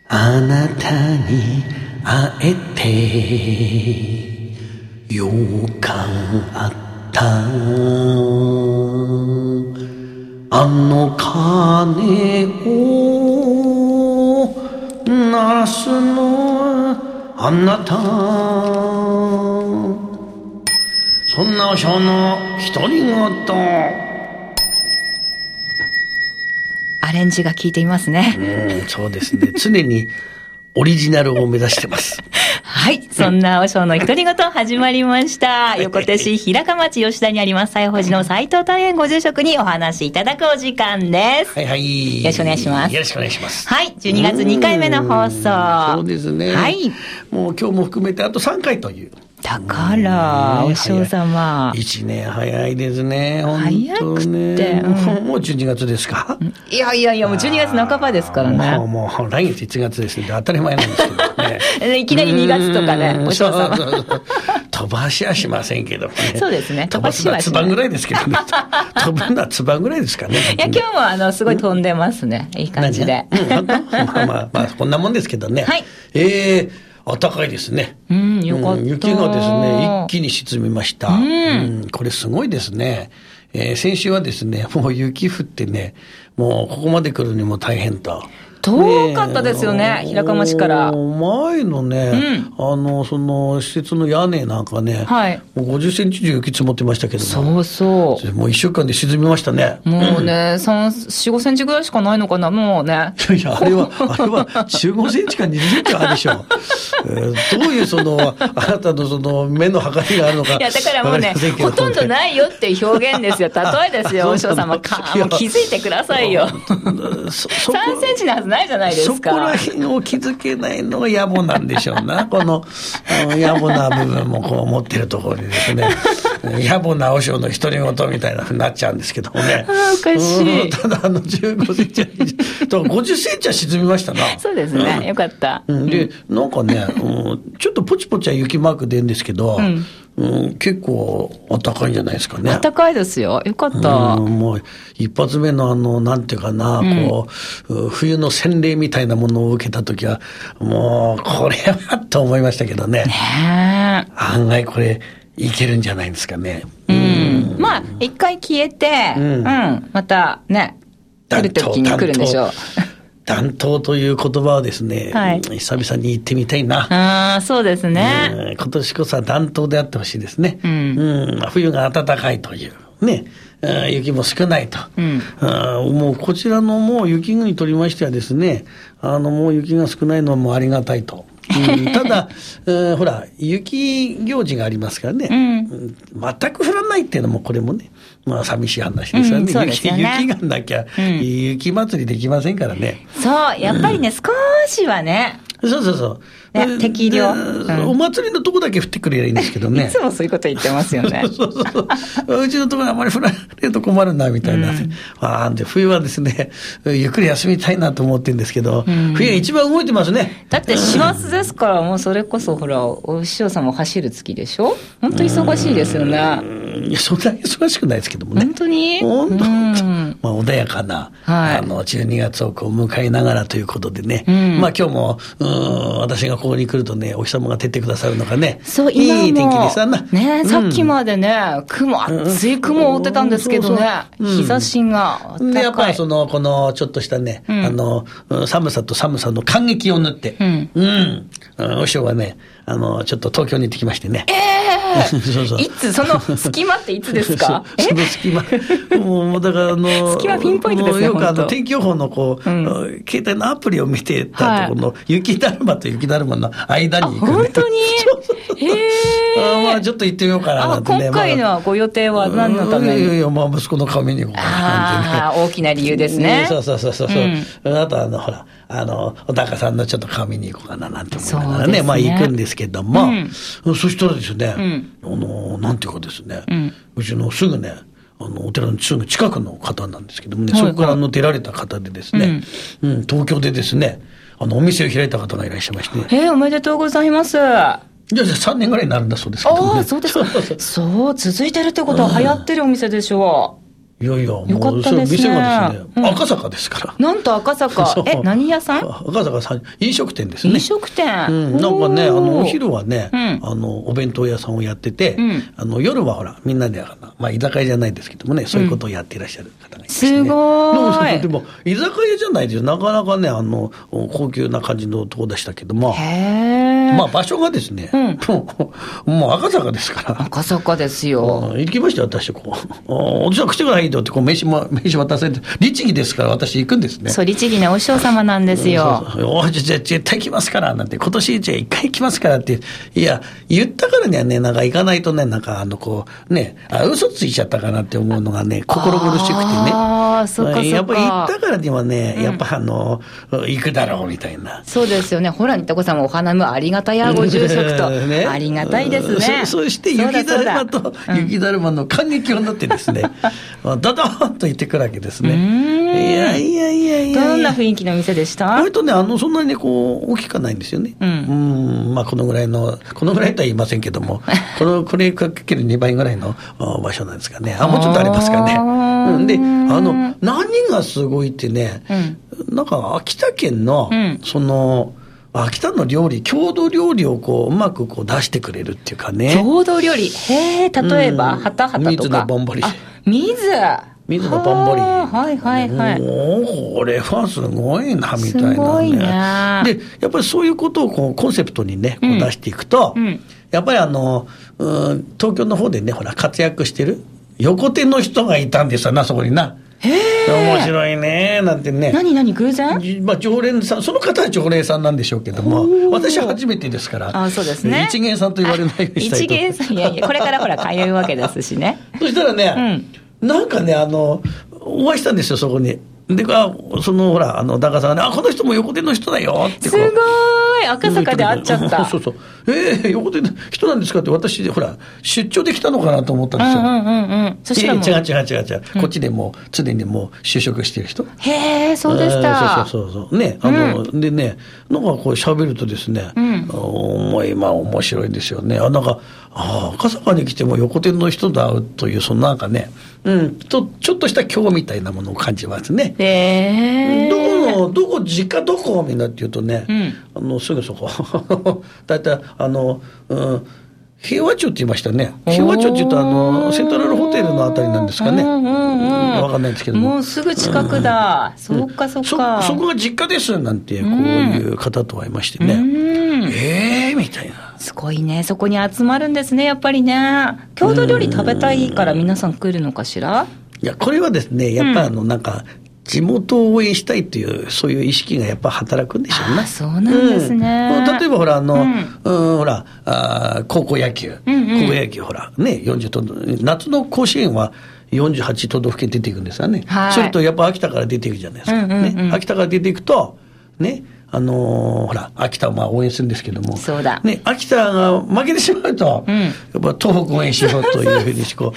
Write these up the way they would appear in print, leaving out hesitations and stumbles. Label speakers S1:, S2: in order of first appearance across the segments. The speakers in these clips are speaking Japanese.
S1: あなたに会えてよかったあの鐘を鳴らすのあなたそんな和尚の独り言
S2: アレンジが効いていますね。
S1: そうですね。常にオリジナルを目指してます。
S2: はい。そんな和尚の独り言始まりました。横手市平川町吉田にあります西宝寺の斉藤大園ご住職にお話しいただくお時間です。
S1: はいはい。
S2: よろしくお願いします。
S1: よろしくお願いします。
S2: はい。12月2回目の放送。
S1: そうですね。
S2: はい。
S1: もう今日も含めてあと3回という。
S2: だから、お嬢様。
S1: 1年早いですね。
S2: 早くて。
S1: もう12月ですか？
S2: いやいやいや、もう12月半ばですからね。
S1: もう来月1月ですね。当たり前なんですけどね。
S2: いきなり2月とかね、お嬢様。
S1: 飛ばしはしませんけどね。
S2: そうですね。
S1: 飛ばすのはつばぐらいですけどね。飛ぶのはつばぐらいですかね。
S2: いや、今日もすごい飛んでますね。いい感じで。
S1: まあ、こんなもんですけどね。
S2: はい。
S1: 暖かいですね。
S2: よかった。
S1: 雪がですね、一気に沈みました。これすごいですね。先週はですね、もう雪降ってね、もうここまで来るにも大変と。
S2: 遠かったですよね、平川町から。
S1: 前のね、その施設の屋根なんかね、
S2: はい、
S1: もう50センチ以上雪積もってましたけど
S2: も。そう。
S1: もう1週間で沈みましたね。
S2: もうね、4、5センチぐらいしかないのかな、もうね。
S1: いや、あれは15センチか20センチはあるでしょ。どういうあなたの目の測りがあるのか。
S2: いや、だからもうね、ほとんどないよっていう表現ですよ。例えですよ、お嬢様。もう気づいてくださいよ。3センチのはずないじゃないですか。
S1: そこら辺を気づけないのが野暮なんでしょうな。この野暮な部分もこう持ってるところにですね、野暮な和尚の独り言みたいなふうになっちゃうんですけどもね。
S2: おかしい。
S1: ただ15センチは50センチは沈みましたな。
S2: そうですね。よかった。
S1: で、なんかね、ちょっとポチポチは雪マーク出るんですけど、結構暖かいんじゃないですかね。
S2: 暖かいですよ。よかった。
S1: もう一発目のなんていうかな、冬の洗礼みたいなものを受けたときは、もうこれはと思いましたけどね。案外これいけるんじゃないですかね。
S2: まあ一回消えて、またね、来るときに来るんでしょう。
S1: 暖冬という言葉をですね、久々に言ってみたいな。
S2: そうですね。
S1: 今年こそは暖冬であってほしいですね。冬が暖かいというね、雪も少ないと。もうこちらのもう雪国とりましてはですね、もう雪が少ないのはもうありがたいと。ただ、ほら雪行事がありますからね、全く降らないっていうのもこれもね、まあ寂しい話ですよね。雪がなきゃ、雪祭りできませんからね。
S2: そう、やっぱりね、少しはね。
S1: そう
S2: ね、適量、
S1: お祭りのとこだけ降ってくれりゃいいんですけどね。
S2: いつもそういうこと言ってますよね。
S1: うちのところあまり降られると困るなみたいな、で冬はですね、ゆっくり休みたいなと思ってるんですけど、冬が一番動いてますね。
S2: だって師走ですから、もうそれこそほらお師匠様走る月でしょ。本当忙しいですよね。
S1: いや、そんな忙しくないですけどもね。
S2: 本当に
S1: まあ穏やかな、12月をこう迎えながらということでね、まあ今日も私がここに来るとね、お日様が照ってくださるのがね、
S2: そう、今も
S1: いい天気でさな。
S2: ね、さっきまでね、熱い雲を追ってたんですけどね、日差しが高い。
S1: で、やっぱりこのちょっとしたね、寒さと寒さの間隙を縫って、お師匠はね、ちょっと東京に行ってきましてね。
S2: いつ、その隙間っていつですか？
S1: その隙間。もうだから
S2: 隙間ピンポイントですね。
S1: よく天気予報の携帯のアプリを見てたところの雪だるまと雪だるまの間に行くね。
S2: 本当に？
S1: まあちょっと行ってみようかななんてね。
S2: 今回のご予定は何のために？
S1: いや、まあ息子の顔見に行こうかななんて
S2: ね。大きな理由ですね。
S1: そう。あとほら、お高さんのちょっと顔見に行こうかななんて思いながらね、まあ行くんですけども、そしたらですね、なんていうかですね、うちのすぐね、お寺のすぐ近くの方なんですけどもね、そこから出られた方でですね、東京でですね、お店を開いた方がいらっしゃいまして。
S2: おめでとうございます。
S1: じゃあ3年ぐらいになるんだそうですけどね。
S2: そうですか。そう、続いてるってことは流行ってるお店でしょう。
S1: いやいや、もう
S2: よかったですね。
S1: 店がですね、赤坂ですから。
S2: なんと赤坂。何屋さん？
S1: 赤坂さん、飲食店ですね。
S2: 飲食店。
S1: なんかね、お昼はね、お弁当屋さんをやってて、夜はほら、みんなで、まあ、居酒屋じゃないですけどもね、そういうことをやっていらっしゃる方がいますね。
S2: すごい。
S1: でも、居酒屋じゃないですよ。なかなかね、高級な感じのとこでしたけども。まあ、場所がですね、もう赤坂ですから。
S2: 赤坂ですよ。
S1: 行きましたよ、私、こう。おじさん、口がないとって、こう、名刺渡されて、律儀ですから、私行くんですね。
S2: そう、律儀なお師匠様なんですよ。
S1: じゃあ絶対来ますから、なんて、今年じゃあ一回来ますからって、いや、言ったからにはね、なんか行かないとね、なんかこう、ね、嘘ついちゃったかなって思うのがね、心苦しくてね。
S2: ああ、そっかそっか。
S1: やっぱり行ったからにはね、やっぱ行くだろうみたいな。
S2: そうですよね。ほら、ニタコさんもお花もありがたやご住職と。ね、ありがたいですね。
S1: そして雪だるまと雪だるまの感激をなってですね、ドドーンと行ってくるわけですね。いやいやいやいや。
S2: どんな雰囲気の店でした？
S1: 割とね、そんなにね、こう、大きくないんですよね。まあ、このぐらいとは言いませんけども、これかける2倍ぐらいの場所なんですかね。もうちょっとありますかね。で、何がすごいってね、なんか秋田県の、秋田の料理、郷土料理をこう、うまくこう出してくれるっていうかね。
S2: 郷土料理。へえ、例えば、はたはたとか。
S1: 水のぼんぼり。水のぼんぼり。
S2: はいはいはい。
S1: これはすごいな、みたいなね。
S2: すごいね。で、
S1: やっぱりそういうことをこうコンセプトにね、こう出していくと、やっぱり東京の方でね、ほら、活躍してる横手の人がいたんですよな、そこにな。面白いね、なんてね。
S2: 何偶然？
S1: まあ、常連さん、その方は常連さんなんでしょうけども、私は初めてですから、
S2: そうですね。
S1: 一元さんと言われないようにしたいと。
S2: 一元さん、いやいや、これからほら、通うわけですしね。
S1: そしたらね、なんかね、お会いしたんですよ、そこに。で、ほら、旦那さんがね、この人も横手の人だよって。
S2: すごい、赤坂で会っちゃった。
S1: そう。横手の人なんですかって、私、ほら、出張で来たのかなと思ったんですよ。そしたらもう。違う。こっちでもう、常にもう就職してる人。
S2: へえ、そうでした。
S1: そう。ね、でね、なんかこう喋るとですね、面白いですよね。なんか、赤坂に来ても横手の人だという、なんかね、ちょっとした今日みたいなものを感じますね。実家どこみんなって言うとね、すぐそこ。だいたい平和町って言いましたね。平和町って言うとセントラルホテルのあたりなんですかね。わかんないですけど
S2: もうすぐ近くだ。そっか。
S1: そこが実家ですなんて、こういう方と会いましてね。みたいな。
S2: すごいね。そこに集まるんですね、やっぱりね。郷土料理食べたいから皆さん来るのかしら？
S1: いや、これはですね、やっぱなんか、地元を応援したいという、そういう意識がやっぱ働くんでしょうね。
S2: そうなんですね。
S1: 例えばほら、ほら、高校野球。ほら、ね、夏の甲子園は48都道府県出ていくんですよね。それとやっぱ秋田から出ていくじゃないですか。ね、秋田から出ていくと、ね、ほら、秋田をまあ応援するんですけども。
S2: そうだ。
S1: ね、秋田が負けてしまうと、やっぱ東北応援しようというふうに
S2: そう、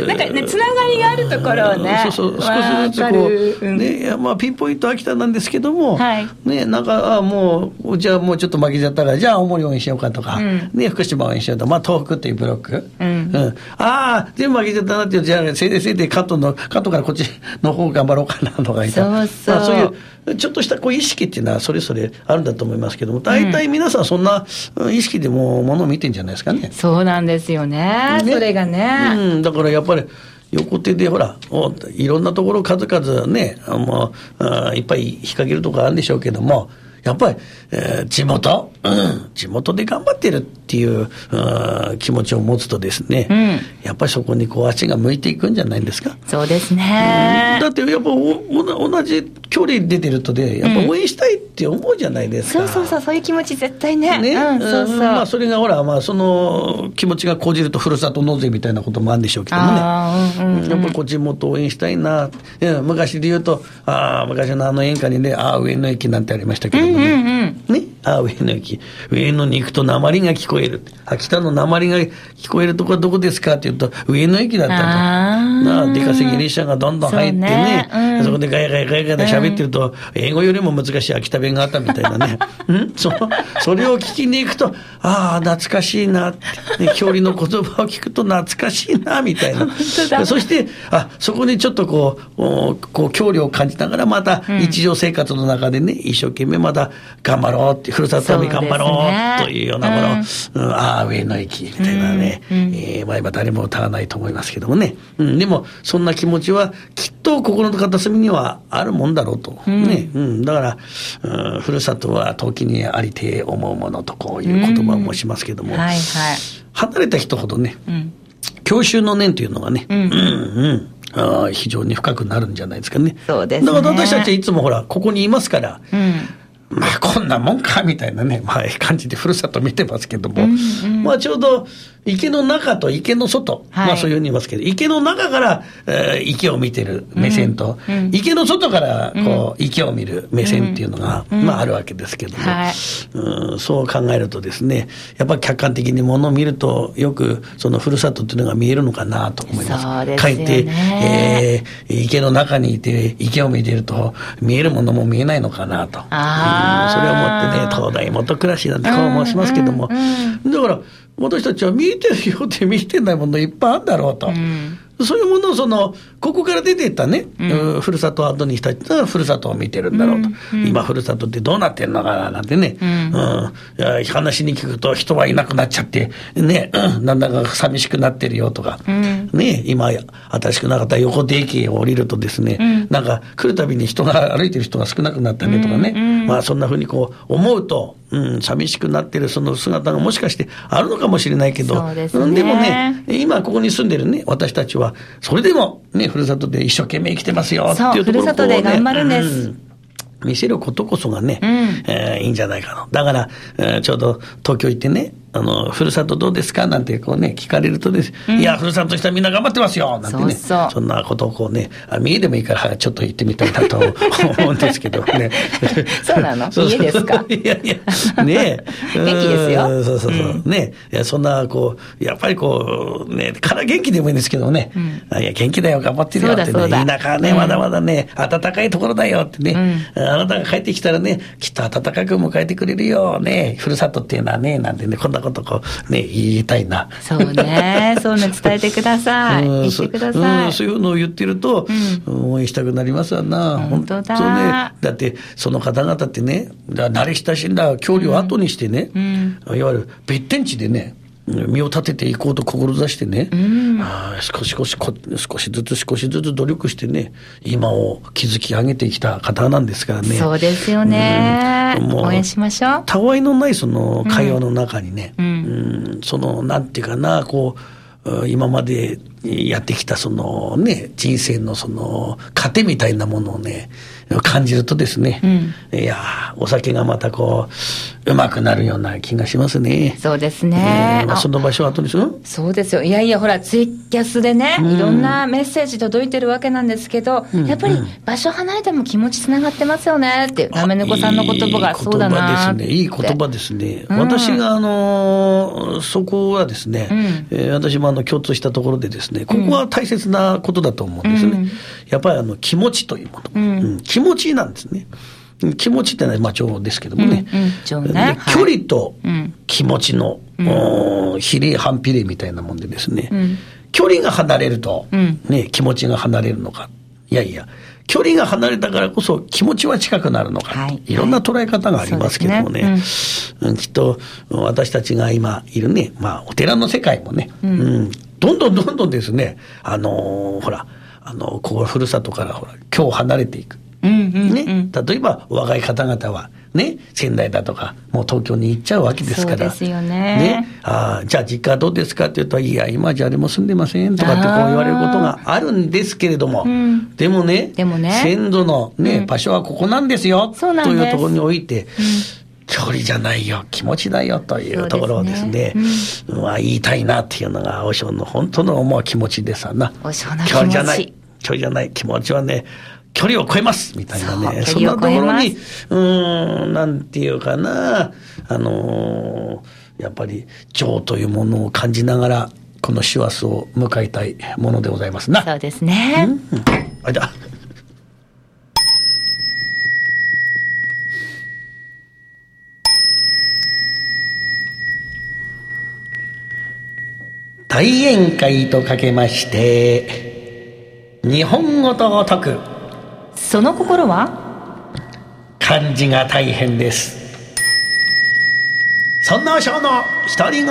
S2: なんかね、つながりがあるところをね。
S1: 少しずつこう、ね、まあピンポイント秋田なんですけども、ね、なんか、じゃあもうちょっと負けちゃったから、じゃあ青森応援しようかとか、ね、福島応援しようとか、まあ東北っていうブロック。全部負けちゃったなっていう、じゃあ、せいで関東からこっちの方頑張ろうかなとかそういう、ちょっとしたこう意識っていうのはそれぞれあるんだと思いますけども、大体皆さんそんな意識でもものを見てんじゃないですかね。
S2: そうなんですよね。それがね。
S1: だからやっぱり横手でほら、いろんなところ数々ね、いっぱい引っ掛けるところあるんでしょうけども、やっぱり、地元で頑張ってるっていう、気持ちを持つとですね、やっぱりそこにこう足が向いていくんじゃないんですか。
S2: そうですね。
S1: だってやっぱ同じ距離出てるとね、やっぱ応援したいって思うじゃないですか。
S2: そういう気持ち絶対ね。
S1: まあそれがほら、まあその気持ちが講じるとふるさと納税みたいなこともあるんでしょうけどもね。やっぱりこう地元を応援したいな。昔で言うと、昔の演歌にね、上野駅なんてありましたけどもね。上野駅。上野に行くと鉛が聞こえる。秋田の鉛が聞こえるとこはどこですかって言うと、上野駅だったと。 出稼ぎ列車がどんどん入ってね、そこでガヤガヤガヤガヤ喋ってると、英語よりも難しい秋田弁があったみたいなね。それを聞きに行くと、ああ、懐かしいなって、ね、郷里の言葉を聞くと懐かしいな、みたいな。そして、そこにちょっとこう郷里を感じながら、また日常生活の中でね、一生懸命また頑張ろうって、ふるさとに頑張ろうというようなもの、上野駅みたいなね、今誰も歌わないと思いますけどもね。でも、そんな気持ちはきっと心の片隅にはあるもんだろうと。ね。だから、ふるさとは時にありて思うものとこういう言葉を申しますけども、離れた人ほどね、郷愁の念というのがね、非常に深くなるんじゃないですかね。
S2: そうですね。
S1: だから私たちはいつもほら、ここにいますから、まあこんなもんかみたいなね、感じでふるさと見てますけども、ちょうど池の中と池の外、そういうふうに言いますけど、池の中から、池を見てる目線と、池の外からこう、池を見る目線っていうのが、あるわけですけども、そう考えるとですね、やっぱり客観的にものを見ると、よくそのふるさとっていうのが見えるのかなと思います。
S2: そうですよね。
S1: かえって、池の中にいて池を見てると見えるものも見えないのかなと。それを思ってね、東大元暮らしなんてこう申しますけども、だから私たちは見えてるよって見えてないものいっぱいあるんだろうと。そういうものをここから出ていったね、ふるさとを後にした人はふるさとを見てるんだろうと。今ふるさとってどうなってんのかななんてね、話に聞くと人はいなくなっちゃって、ね、なんだか寂しくなってるよとか、ね、今新しくなかった横手駅を降りるとですね、なんか来るたびに人が歩いてる人が少なくなったねとかね、そんな風にこう思うと、寂しくなってるその姿がもしかしてあるのかもしれないけど、でもね、今ここに住んでるね、私たちはそれでもね、ふるさとで一生懸命生きてますよっていうところを、
S2: ふるさとで頑張るんです。
S1: 見せることこそがね、いいんじゃないかな。だから、ちょうど東京行ってね、ふるさとどうですかなんてこうね、聞かれるとです、いや、ふるさとの人はみんな頑張ってますよなんてね、そんなことをこうね、家でもいいからちょっと言ってみたいなと思うんですけどね。
S2: そうなの？家ですか？
S1: いや、ね
S2: 元気ですよ。
S1: そう。ね。いや、そんな、こう、やっぱりこう、ね、から元気でもいいんですけどね。いや、元気だよ、頑張ってるよってね。田舎はね、まだまだね、暖かいところだよってね。あなたが帰ってきたらね、きっと暖かく迎えてくれるよね。ふるさとっていうのはね、なんてね、こんなことこう、ね、言いたいな。
S2: そうね。そうね、伝えてください。言ってください。
S1: そういうのを言ってると、応援したくなりますわな。
S2: 本当だ。
S1: そうね。だって、その方々ってね、慣れ親しんだ距離を後にしてね、いわゆる別天地でね、身を立てていこうと志してね、少しずつ努力してね、今を築き上げてきた方なんですからね。
S2: そうですよね。応援しましょう。
S1: たわいのないその会話の中にね、そのなんていうかな、こう今までやってきたそのね、人生のその糧みたいなものをね、感じるとですね、いやお酒がまたこううまくなるような気がしますね。
S2: そうですね。
S1: その場所を後にする？
S2: そうですよ。いやいや、ほらツイキャスでね、いろんなメッセージ届いてるわけなんですけど、やっぱり場所離れても気持ちつながってますよねっていうなめ猫さんの言葉がそうだなって。
S1: いい言葉ですね。私がそこはですね、私も共通したところでですね、ここは大切なことだと思うんですね。やっぱり気持ちというもの、気持ちなんですね。気持ちってのは情ですけどもね、距離と気持ちの比例反比例みたいなもんでですね、距離が離れると、ね、気持ちが離れるのか、いやいや距離が離れたからこそ気持ちは近くなるのか、いろんな捉え方がありますけどもね、きっと私たちが今いるね、お寺の世界もね、どんどんですね、ほらここふるさとからほら今日離れていく。ね、例えば若い方々はね、仙台だとかもう東京に行っちゃうわけですから、
S2: そうですよね。
S1: じゃあ実家はどうですかって言うと、いや今じゃ誰も住んでませんとかってこう言われることがあるんですけれども、でもね先祖のね、場所はここなんですよというところにおいて、距離じゃないよ気持ちだよというところをですね、言いたいなっていうのが和尚の本当の思う気持ちですわな。
S2: 和尚の気持ち、距離
S1: じゃない気持ちはね、距離を超えますみたいなね、そんなところになんていうかな、やっぱり情というものを感じながらこの師走を迎えたいものでございますな。
S2: そうですね。
S1: あいだ。大宴会とかけまして日本語と解く。
S2: その心は？
S1: 漢字が大変です。そんな和尚の独り言。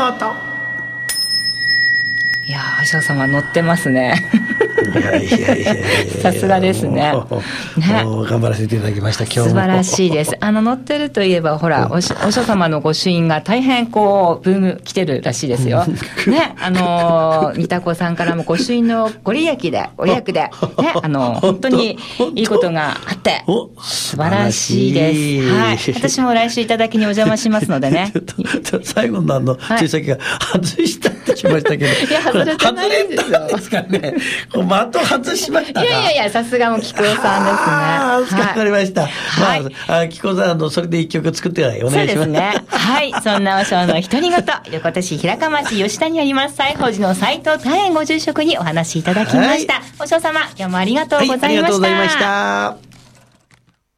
S2: いやー、和尚様乗ってますね。
S1: いや
S2: さすがですね。
S1: 頑張らせていただきました。今日も
S2: 素晴らしいです。乗ってるといえばほら、お師様のご朱印が大変こうブーム来てるらしいですよ。ね、三田子さんからもご朱印のご利益でね、本当にいいことがあって素晴らしいです。はい。私も来週いただきにお邪魔しますのでね。
S1: 最後の注射器が外したってしましたけど。
S2: いや、外れてないですよ。
S1: ですかね。的外しましたか。
S2: いや、さすがも菊尾さんですね。
S1: わかりました。
S2: はい。
S1: 菊尾さん、それで一曲作ってお願いします。
S2: そうですね。はい。そんな和尚の独り言、横手市平川町吉田にあります西宝寺の斉藤大円ご住職にお話しいただきました。和尚様、今日もありがとうございました。
S1: ありがとうございました。